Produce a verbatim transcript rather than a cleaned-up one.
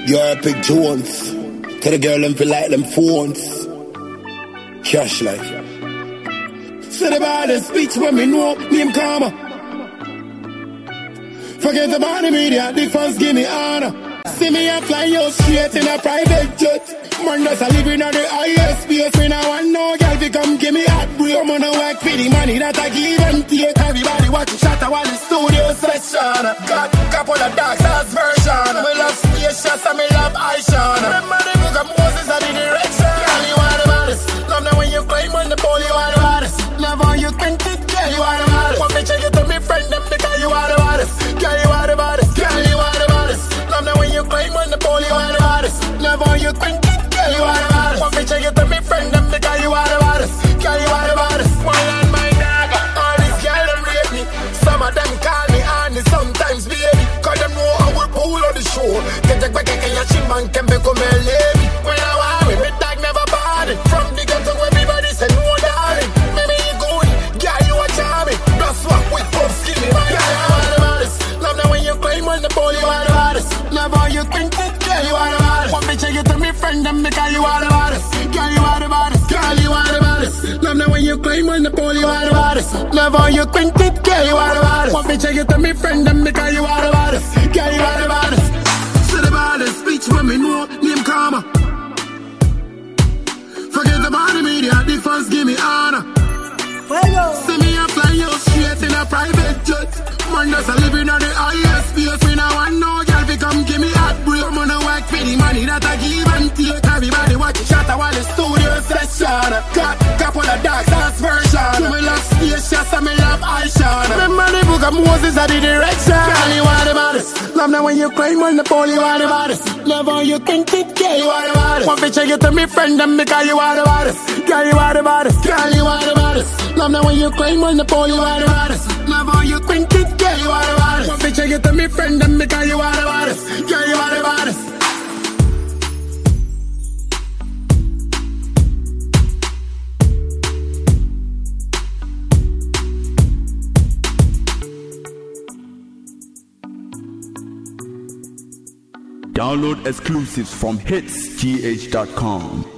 You're Epic Jones. To the girl them feel like them phones. Cash life. Say the baddest speech when me know name karma. Forget about the media, the fans give me honor. See me a fly you straight in a private jet. Man that's a living on the highest space. Me now want no girl to come give me hot break. I'm gonna work for the money that I give and take. Everybody watching shot while the studio session. Got couple of dark sauce version. Me love spacious and me love Aishan. Remember the book of Moses and the direction. Girl, you are the baddest. Love now when you climb on the pole, you are the baddest. Love how you think it, girl, you are the baddest. Want me check it to me friend them because you are the baddest. Girl, you are the baddest. Girl, you are the baddest. Love now when you climb on the pole, you are the baddest. Love how you think it, girl, you are the baddest. Want me check it to me friend them because you are the baddest. Girl, you are the baddest. One on my dog. All these girls them rate me. Some of them call me honey, sometimes baby. Cause them know how we pull on the show. Get the back and your chin man can become a lady. When I want me, me dog never body. From the ghetto everybody say no darling. Maybe you good, girl you a charming. That's what we pop skinny. Girl you are the baddest. Love now when you climb on the pole, you are the baddest. Love how you think it, girl you are the baddest. Want me check it to me friend them because you are the baddest. Girl you are the baddest. Girl you are the baddest. Love now when you climb on the pole, you are the baddest. Love how you think it, girl you are the baddest. Want me check it to me friend them because you are the baddest. Girl you are the baddest. Say the baddest speech when me know name karma. Forget about the media, the fans give me honor. See me a fly you straight in a private jet. Man that's a living on the highest space. Me now want no girl to come give me hot break. I'm gonna work for the money that I give and take. Everybody watching shot while the studio session. Got couple of dark sauce version. Me love spacious and me love Aishan. Remember the book of Moses and the direction. Girl you are the baddest. Love now when you climb on the pole, you are the baddest. Love how you think it, girl you are the baddest. Want to check it to me friend them because you are the baddest. Girl you are the baddest. Girl you are the baddest. Love now when you climb on the pole, you are the baddest. Love how you think it, girl you are the baddest. Want to check it to me friend them because you are the baddest. Girl you are the baddest. Download exclusives from hits g h dot com.